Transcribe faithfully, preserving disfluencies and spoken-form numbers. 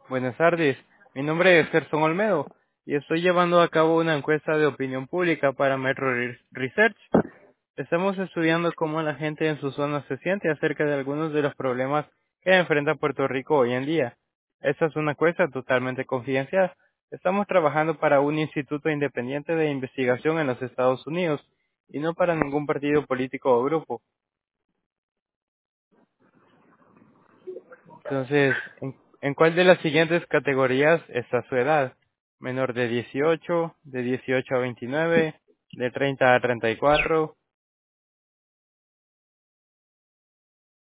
Buenas tardes, mi nombre es Gerson Olmedo y estoy llevando a cabo una encuesta de opinión pública para Metro Re- Research. Estamos estudiando cómo la gente en su zona se siente acerca de algunos de los problemas que enfrenta Puerto Rico hoy en día. Esta es una encuesta totalmente confidencial. Estamos trabajando para un instituto independiente de investigación en los Estados Unidos y no para ningún partido político o grupo. Entonces, ¿en, en cuál de las siguientes categorías está su edad? Menor de dieciocho, de dieciocho a veintinueve, de treinta a treinta y cuatro,